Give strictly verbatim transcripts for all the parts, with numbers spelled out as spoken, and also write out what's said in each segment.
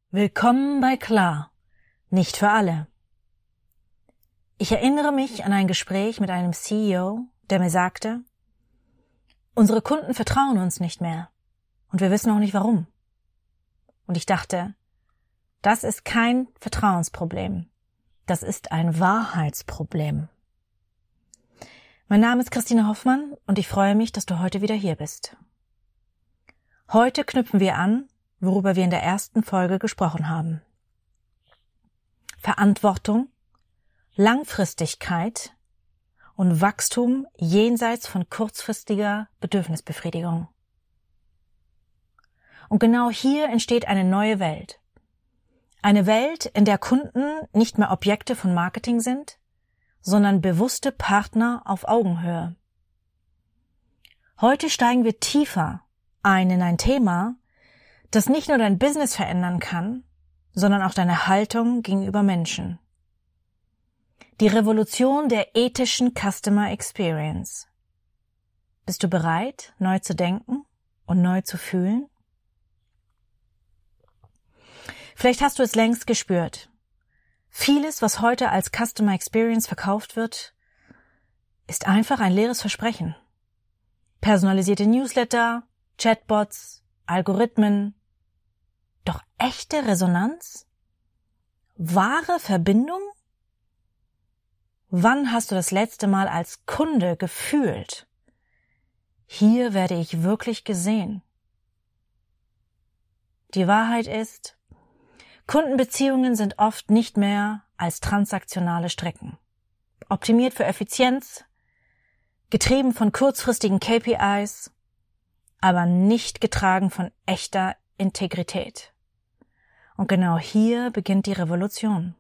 Willkommen bei Klar, nicht für alle. Ich erinnere mich an ein Gespräch mit einem C E O, der mir sagte, unsere Kunden vertrauen uns nicht mehr und wir wissen auch nicht warum. Und ich dachte, das ist kein Vertrauensproblem, das ist ein Wahrheitsproblem. Mein Name ist Christine Hoffmann und ich freue mich, dass du heute wieder hier bist. Heute knüpfen wir an, worüber wir in der ersten Folge gesprochen haben. Verantwortung, Langfristigkeit und Wachstum jenseits von kurzfristiger Bedürfnisbefriedigung. Und genau hier entsteht eine neue Welt. Eine Welt, in der Kunden nicht mehr Objekte von Marketing sind, sondern bewusste Partner auf Augenhöhe. Heute steigen wir tiefer ein in ein Thema, das nicht nur dein Business verändern kann, sondern auch deine Haltung gegenüber Menschen. Die Revolution der ethischen Customer Experience. Bist du bereit, neu zu denken und neu zu fühlen? Vielleicht hast du es längst gespürt. Vieles, was heute als Customer Experience verkauft wird, ist einfach ein leeres Versprechen. Personalisierte Newsletter, Chatbots, Algorithmen. Doch echte Resonanz? Wahre Verbindung? Wann hast du das letzte Mal als Kunde gefühlt? Hier werde ich wirklich gesehen. Die Wahrheit ist, Kundenbeziehungen sind oft nicht mehr als transaktionale Strecken. Optimiert für Effizienz, getrieben von kurzfristigen K P Is, aber nicht getragen von echter Integrität. Und genau hier beginnt die Revolution.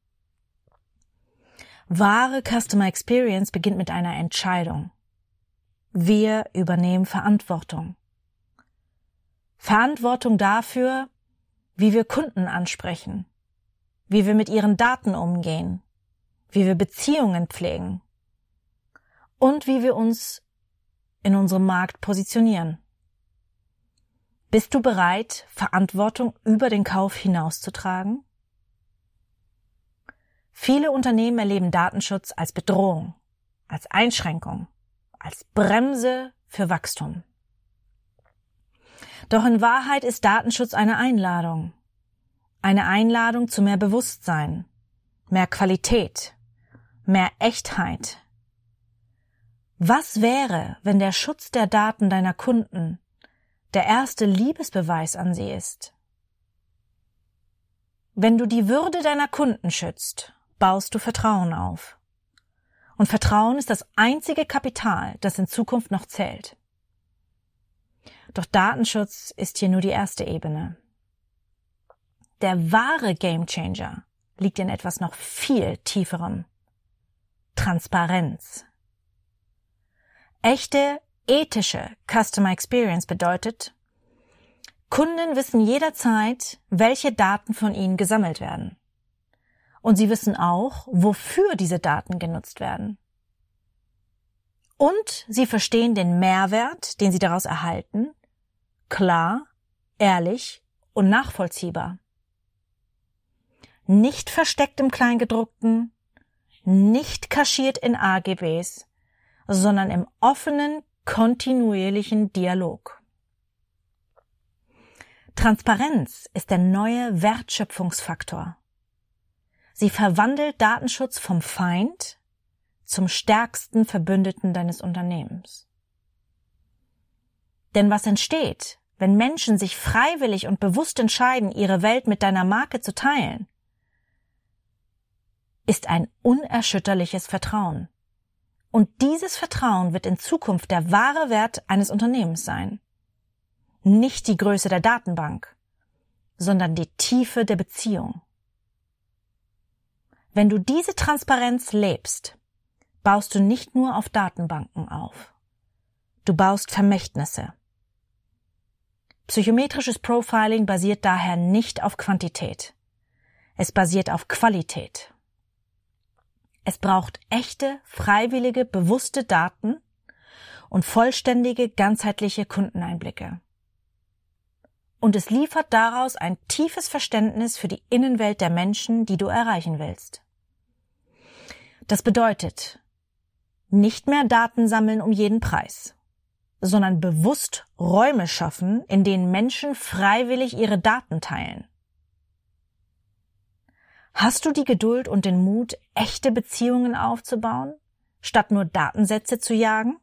Wahre Customer Experience beginnt mit einer Entscheidung. Wir übernehmen Verantwortung. Verantwortung dafür, wie wir Kunden ansprechen, wie wir mit ihren Daten umgehen, wie wir Beziehungen pflegen und wie wir uns in unserem Markt positionieren. Bist du bereit, Verantwortung über den Kauf hinauszutragen? Viele Unternehmen erleben Datenschutz als Bedrohung, als Einschränkung, als Bremse für Wachstum. Doch in Wahrheit ist Datenschutz eine Einladung. Eine Einladung zu mehr Bewusstsein, mehr Qualität, mehr Echtheit. Was wäre, wenn der Schutz der Daten deiner Kunden der erste Liebesbeweis an sie ist? Wenn du die Würde deiner Kunden schützt, baust du Vertrauen auf. Und Vertrauen ist das einzige Kapital, das in Zukunft noch zählt. Doch Datenschutz ist hier nur die erste Ebene. Der wahre Gamechanger liegt in etwas noch viel tieferem. Transparenz. Echte, ethische Customer Experience bedeutet, Kunden wissen jederzeit, welche Daten von ihnen gesammelt werden. Und sie wissen auch, wofür diese Daten genutzt werden. Und sie verstehen den Mehrwert, den sie daraus erhalten, klar, ehrlich und nachvollziehbar. Nicht versteckt im Kleingedruckten, nicht kaschiert in A G Bs, sondern im offenen, kontinuierlichen Dialog. Transparenz ist der neue Wertschöpfungsfaktor. Sie verwandelt Datenschutz vom Feind zum stärksten Verbündeten deines Unternehmens. Denn was entsteht, wenn Menschen sich freiwillig und bewusst entscheiden, ihre Welt mit deiner Marke zu teilen, ist ein unerschütterliches Vertrauen. Und dieses Vertrauen wird in Zukunft der wahre Wert eines Unternehmens sein. Nicht die Größe der Datenbank, sondern die Tiefe der Beziehung. Wenn du diese Transparenz lebst, baust du nicht nur auf Datenbanken auf. Du baust Vermächtnisse. Psychometrisches Profiling basiert daher nicht auf Quantität. Es basiert auf Qualität. Es braucht echte, freiwillige, bewusste Daten und vollständige, ganzheitliche Kundeneinblicke. und es liefert daraus ein tiefes Verständnis für die Innenwelt der Menschen, die du erreichen willst. Das bedeutet, nicht mehr Daten sammeln um jeden Preis, sondern bewusst Räume schaffen, in denen Menschen freiwillig ihre Daten teilen. Hast du die Geduld und den Mut, echte Beziehungen aufzubauen, statt nur Datensätze zu jagen?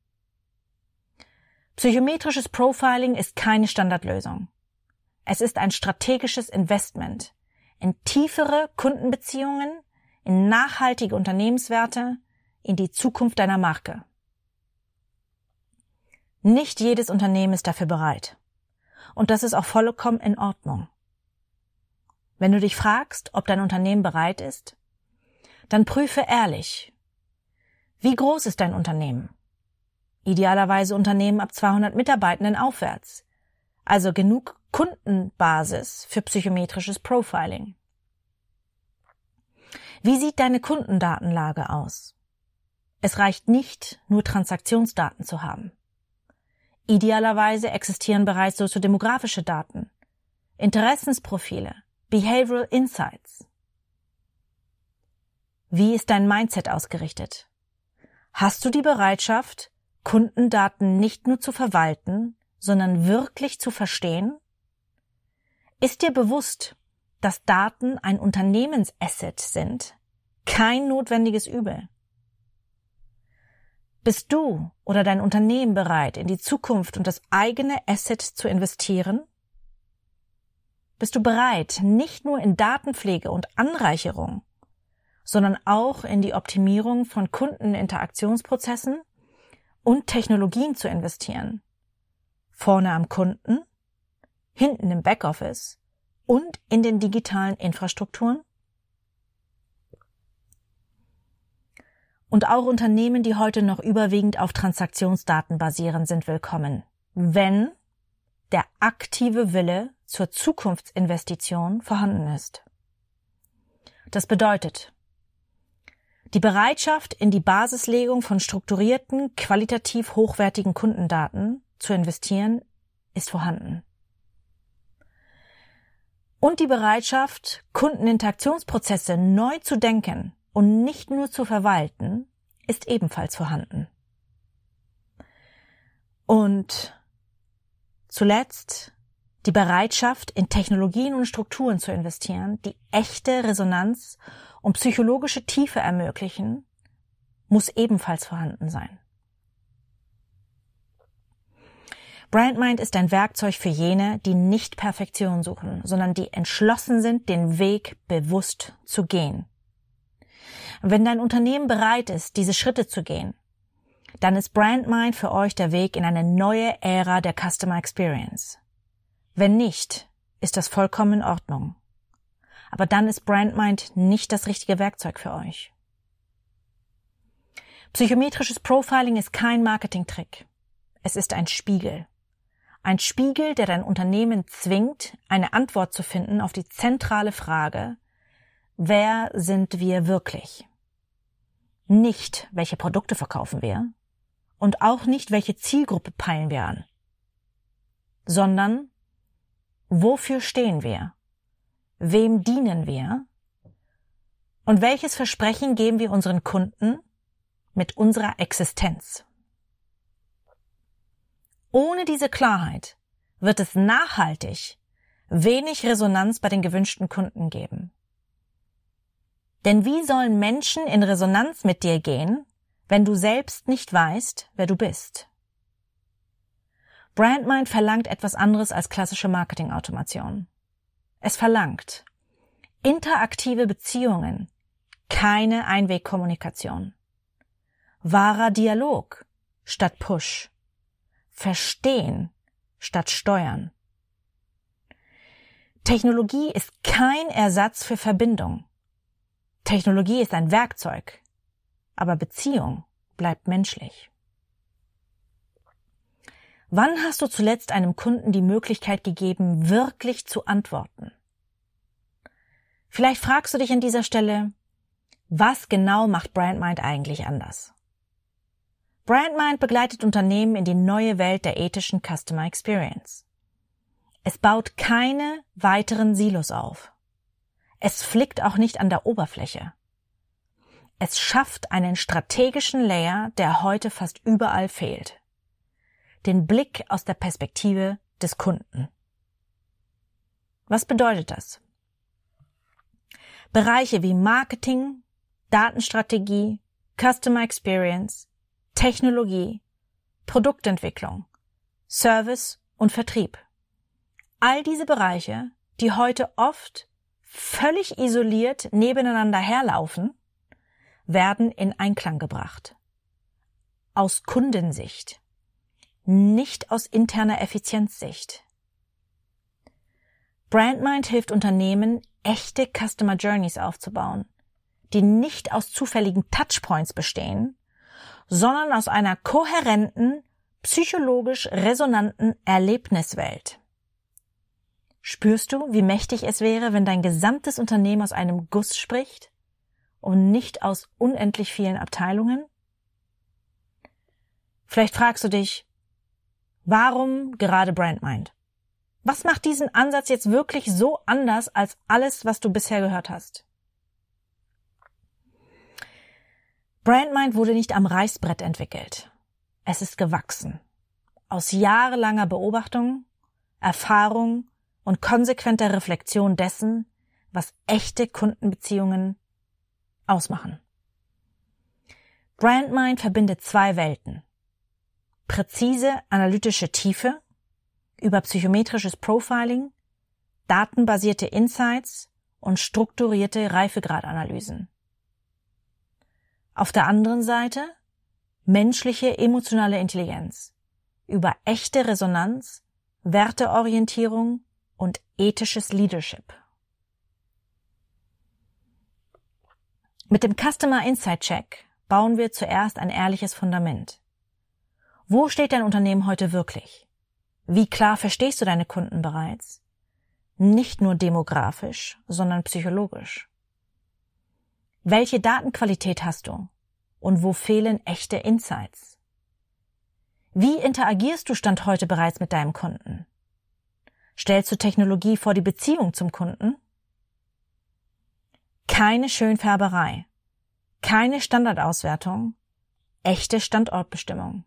Psychometrisches Profiling ist keine Standardlösung. Es ist ein strategisches Investment in tiefere Kundenbeziehungen, in nachhaltige Unternehmenswerte, in die Zukunft deiner Marke. Nicht jedes Unternehmen ist dafür bereit. Und das ist auch vollkommen in Ordnung. Wenn du dich fragst, ob dein Unternehmen bereit ist, dann prüfe ehrlich, wie groß ist dein Unternehmen? Idealerweise Unternehmen ab zweihundert Mitarbeitenden aufwärts, also genug Kundenbasis für psychometrisches Profiling. Wie sieht deine Kundendatenlage aus? Es reicht nicht, nur Transaktionsdaten zu haben. Idealerweise existieren bereits soziodemografische Daten, Interessensprofile, Behavioral Insights. Wie ist dein Mindset ausgerichtet? Hast du die Bereitschaft, Kundendaten nicht nur zu verwalten, sondern wirklich zu verstehen? Ist dir bewusst, dass Daten ein Unternehmensasset sind, kein notwendiges Übel? Bist du oder dein Unternehmen bereit, in die Zukunft und das eigene Asset zu investieren? Bist du bereit, nicht nur in Datenpflege und Anreicherung, sondern auch in die Optimierung von Kundeninteraktionsprozessen und Technologien zu investieren? Vorne am Kunden, hinten im Backoffice und in den digitalen Infrastrukturen? Und auch Unternehmen, die heute noch überwiegend auf Transaktionsdaten basieren, sind willkommen, wenn der aktive Wille zur Zukunftsinvestition vorhanden ist. Das bedeutet, die Bereitschaft, in die Basislegung von strukturierten, qualitativ hochwertigen Kundendaten zu investieren, ist vorhanden. Und die Bereitschaft, Kundeninteraktionsprozesse neu zu denken und nicht nur zu verwalten, ist ebenfalls vorhanden. Und zuletzt die Bereitschaft, in Technologien und Strukturen zu investieren, die echte Resonanz und psychologische Tiefe ermöglichen, muss ebenfalls vorhanden sein. BrandMind ist ein Werkzeug für jene, die nicht Perfektion suchen, sondern die entschlossen sind, den Weg bewusst zu gehen. Wenn dein Unternehmen bereit ist, diese Schritte zu gehen, dann ist BrandMind für euch der Weg in eine neue Ära der Customer Experience. Wenn nicht, ist das vollkommen in Ordnung. Aber dann ist BrandMind nicht das richtige Werkzeug für euch. Psychometrisches Profiling ist kein Marketingtrick. Es ist ein Spiegel. Ein Spiegel, der dein Unternehmen zwingt, eine Antwort zu finden auf die zentrale Frage: Wer sind wir wirklich? Nicht, welche Produkte verkaufen wir und auch nicht, welche Zielgruppe peilen wir an, sondern wofür stehen wir? Wem dienen wir? Und welches Versprechen geben wir unseren Kunden mit unserer Existenz? Ohne diese Klarheit wird es nachhaltig wenig Resonanz bei den gewünschten Kunden geben. Denn wie sollen Menschen in Resonanz mit dir gehen, wenn du selbst nicht weißt, wer du bist? BrandMind verlangt etwas anderes als klassische Marketingautomation. Es verlangt interaktive Beziehungen, keine Einwegkommunikation, wahrer Dialog statt Push, Verstehen statt Steuern. Technologie ist kein Ersatz für Verbindung. Technologie ist ein Werkzeug, aber Beziehung bleibt menschlich. Wann hast du zuletzt einem Kunden die Möglichkeit gegeben, wirklich zu antworten? Vielleicht fragst du dich an dieser Stelle, was genau macht BrandMind eigentlich anders? BrandMind begleitet Unternehmen in die neue Welt der ethischen Customer Experience. Es baut keine weiteren Silos auf. Es flickt auch nicht an der Oberfläche. Es schafft einen strategischen Layer, der heute fast überall fehlt. Den Blick aus der Perspektive des Kunden. Was bedeutet das? Bereiche wie Marketing, Datenstrategie, Customer Experience, Technologie, Produktentwicklung, Service und Vertrieb. All diese Bereiche, die heute oft völlig isoliert nebeneinander herlaufen, werden in Einklang gebracht. Aus Kundensicht, nicht aus interner Effizienzsicht. BrandMind hilft Unternehmen, echte Customer Journeys aufzubauen, die nicht aus zufälligen Touchpoints bestehen, sondern aus einer kohärenten, psychologisch resonanten Erlebniswelt. Spürst du, wie mächtig es wäre, wenn dein gesamtes Unternehmen aus einem Guss spricht und nicht aus unendlich vielen Abteilungen? Vielleicht fragst du dich, warum gerade BrandMind? Was macht diesen Ansatz jetzt wirklich so anders als alles, was du bisher gehört hast? BrandMind wurde nicht am Reißbrett entwickelt. Es ist gewachsen. Aus jahrelanger Beobachtung, Erfahrung und konsequenter Reflexion dessen, was echte Kundenbeziehungen ausmachen. BrandMind verbindet zwei Welten. Präzise analytische Tiefe über psychometrisches Profiling, datenbasierte Insights und strukturierte Reifegradanalysen. Auf der anderen Seite menschliche emotionale Intelligenz über echte Resonanz, Werteorientierung und ethisches Leadership. Mit dem Customer Insight Check bauen wir zuerst ein ehrliches Fundament. Wo steht dein Unternehmen heute wirklich? Wie klar verstehst du deine Kunden bereits? Nicht nur demografisch, sondern psychologisch. Welche Datenqualität hast du? Und wo fehlen echte Insights? Wie interagierst du Stand heute bereits mit deinem Kunden? Stellst du Technologie vor die Beziehung zum Kunden? Keine Schönfärberei, keine Standardauswertung, echte Standortbestimmung.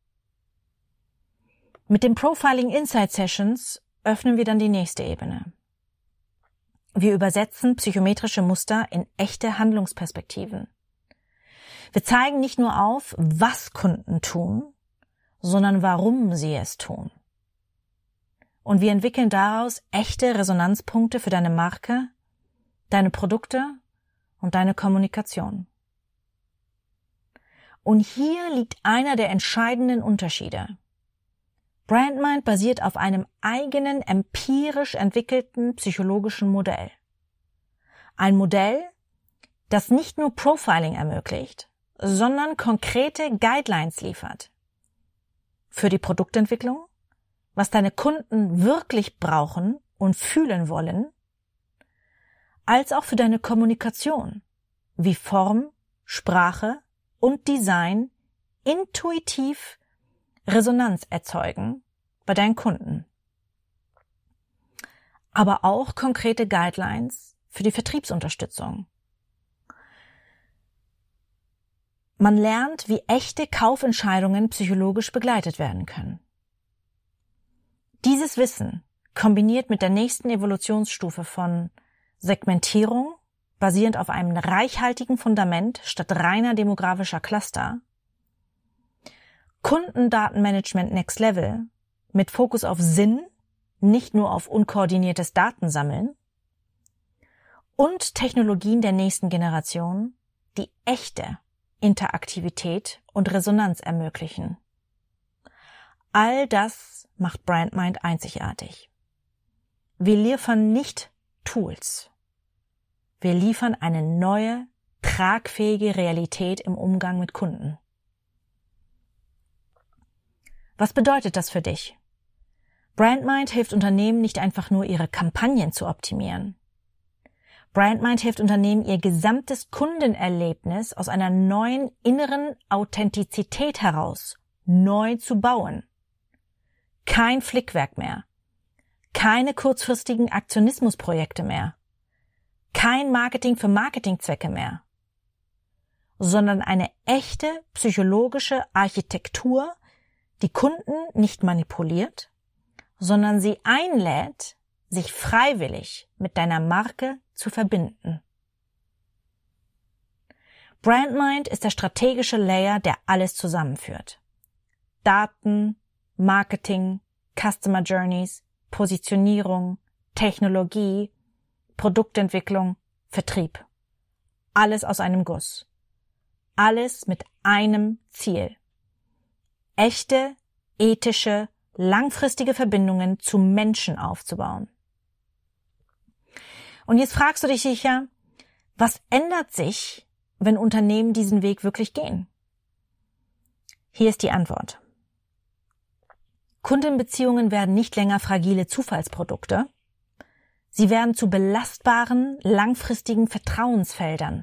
Mit den Profiling Insight Sessions öffnen wir dann die nächste Ebene. Wir übersetzen psychometrische Muster in echte Handlungsperspektiven. Wir zeigen nicht nur auf, was Kunden tun, sondern warum sie es tun. Und wir entwickeln daraus echte Resonanzpunkte für deine Marke, deine Produkte und deine Kommunikation. Und hier liegt einer der entscheidenden Unterschiede. BrandMind basiert auf einem eigenen, empirisch entwickelten psychologischen Modell. Ein Modell, das nicht nur Profiling ermöglicht, sondern konkrete Guidelines liefert. Für die Produktentwicklung, was deine Kunden wirklich brauchen und fühlen wollen, als auch für deine Kommunikation, wie Form, Sprache und Design intuitiv Resonanz erzeugen bei deinen Kunden. Aber auch konkrete Guidelines für die Vertriebsunterstützung. Man lernt, wie echte Kaufentscheidungen psychologisch begleitet werden können. Dieses Wissen, kombiniert mit der nächsten Evolutionsstufe von Segmentierung, basierend auf einem reichhaltigen Fundament statt reiner demografischer Cluster, Kundendatenmanagement Next Level mit Fokus auf Sinn, nicht nur auf unkoordiniertes Datensammeln, und Technologien der nächsten Generation, die echte Interaktivität und Resonanz ermöglichen. All das macht BrandMind einzigartig. Wir liefern nicht Tools. Wir liefern eine neue, tragfähige Realität im Umgang mit Kunden. Was bedeutet das für dich? BrandMind hilft Unternehmen nicht einfach nur, ihre Kampagnen zu optimieren. BrandMind hilft Unternehmen, ihr gesamtes Kundenerlebnis aus einer neuen inneren Authentizität heraus neu zu bauen. Kein Flickwerk mehr, keine kurzfristigen Aktionismusprojekte mehr, kein Marketing für Marketingzwecke mehr, sondern eine echte psychologische Architektur, die Kunden nicht manipuliert, sondern sie einlädt, sich freiwillig mit deiner Marke zu verbinden. Brandmind ist der strategische Layer, der alles zusammenführt. Daten, Marketing, Customer Journeys, Positionierung, Technologie, Produktentwicklung, Vertrieb. Alles aus einem Guss. Alles mit einem Ziel. Echte, ethische, langfristige Verbindungen zu Menschen aufzubauen. Und jetzt fragst du dich sicher, was ändert sich, wenn Unternehmen diesen Weg wirklich gehen? Hier ist die Antwort. Kundenbeziehungen werden nicht länger fragile Zufallsprodukte. Sie werden zu belastbaren, langfristigen Vertrauensfeldern.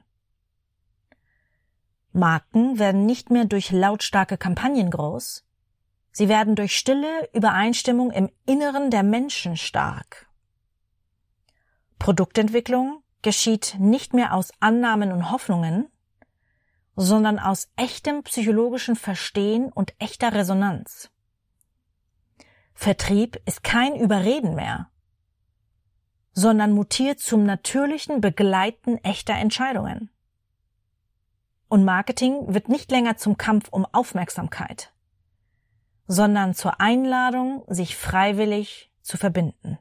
Marken werden nicht mehr durch lautstarke Kampagnen groß. Sie werden durch stille Übereinstimmung im Inneren der Menschen stark. Produktentwicklung geschieht nicht mehr aus Annahmen und Hoffnungen, sondern aus echtem psychologischen Verstehen und echter Resonanz. Vertrieb ist kein Überreden mehr, sondern mutiert zum natürlichen Begleiten echter Entscheidungen. Und Marketing wird nicht länger zum Kampf um Aufmerksamkeit, sondern zur Einladung, sich freiwillig zu verbinden.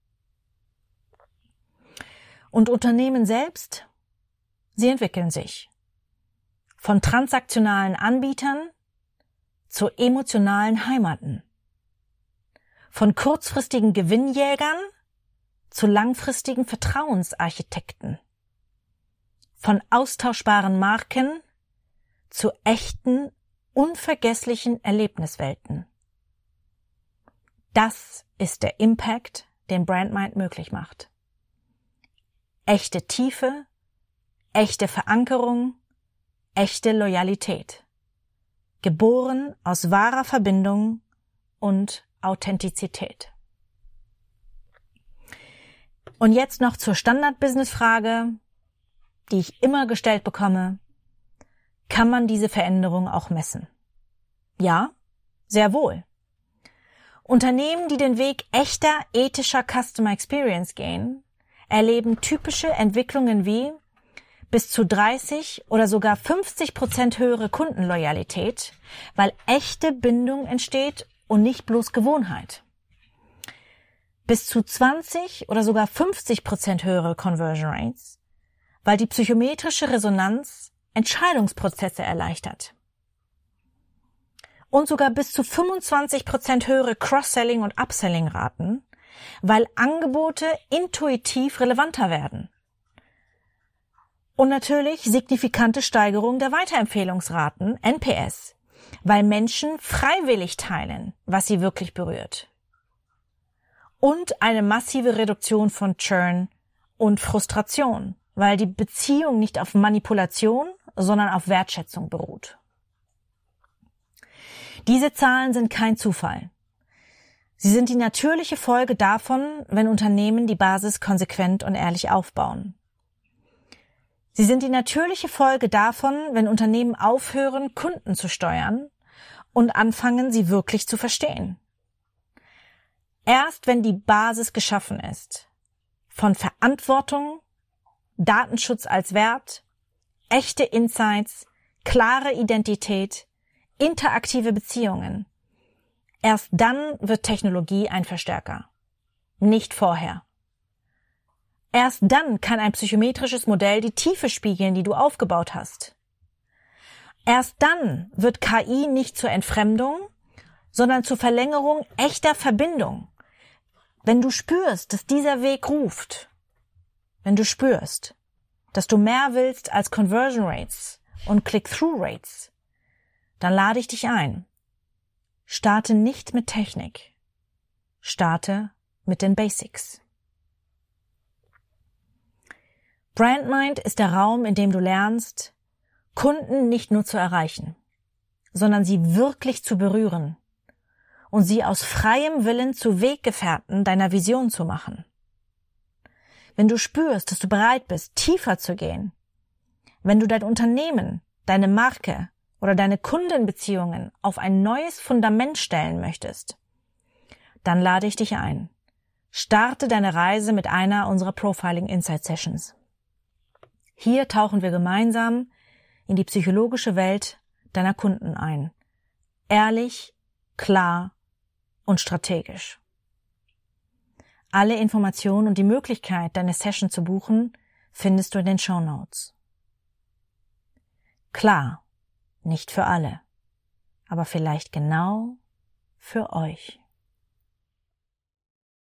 Und Unternehmen selbst, sie entwickeln sich. Von transaktionalen Anbietern zu emotionalen Heimaten. Von kurzfristigen Gewinnjägern zu langfristigen Vertrauensarchitekten. Von austauschbaren Marken zu echten, unvergesslichen Erlebniswelten. Das ist der Impact, den Brandmind möglich macht. Echte Tiefe, echte Verankerung, echte Loyalität. Geboren aus wahrer Verbindung und Authentizität. Und jetzt noch zur Standard-Business-Frage, die ich immer gestellt bekomme. Kann man diese Veränderung auch messen? Ja, sehr wohl. Unternehmen, die den Weg echter, ethischer Customer Experience gehen, erleben typische Entwicklungen wie bis zu dreißig oder sogar fünfzig Prozent höhere Kundenloyalität, weil echte Bindung entsteht und nicht bloß Gewohnheit. Bis zu zwanzig oder sogar fünfzig Prozent höhere Conversion Rates, weil die psychometrische Resonanz Entscheidungsprozesse erleichtert. Und sogar bis zu fünfundzwanzig Prozent höhere Cross-Selling- und Upselling-Raten, weil Angebote intuitiv relevanter werden. Und natürlich signifikante Steigerung der Weiterempfehlungsraten, N P S, weil Menschen freiwillig teilen, was sie wirklich berührt. Und eine massive Reduktion von Churn und Frustration, weil die Beziehung nicht auf Manipulation, sondern auf Wertschätzung beruht. Diese Zahlen sind kein Zufall. Sie sind die natürliche Folge davon, wenn Unternehmen die Basis konsequent und ehrlich aufbauen. Sie sind die natürliche Folge davon, wenn Unternehmen aufhören, Kunden zu steuern und anfangen, sie wirklich zu verstehen. Erst wenn die Basis geschaffen ist, von Verantwortung, Datenschutz als Wert, echte Insights, klare Identität, interaktive Beziehungen, erst dann wird Technologie ein Verstärker, nicht vorher. Erst dann kann ein psychometrisches Modell die Tiefe spiegeln, die du aufgebaut hast. Erst dann wird K I nicht zur Entfremdung, sondern zur Verlängerung echter Verbindung. Wenn du spürst, dass dieser Weg ruft, wenn du spürst, dass du mehr willst als Conversion Rates und Click-Through Rates, dann lade ich dich ein. Starte nicht mit Technik. Starte mit den Basics. Brandmind ist der Raum, in dem du lernst, Kunden nicht nur zu erreichen, sondern sie wirklich zu berühren und sie aus freiem Willen zu Weggefährten deiner Vision zu machen. Wenn du spürst, dass du bereit bist, tiefer zu gehen, wenn du dein Unternehmen, deine Marke oder deine Kundenbeziehungen auf ein neues Fundament stellen möchtest, dann lade ich dich ein. Starte deine Reise mit einer unserer Profiling Insight Sessions. Hier tauchen wir gemeinsam in die psychologische Welt deiner Kunden ein. Ehrlich, klar und strategisch. Alle Informationen und die Möglichkeit, deine Session zu buchen, findest du in den Shownotes. Klar, nicht für alle, aber vielleicht genau für euch.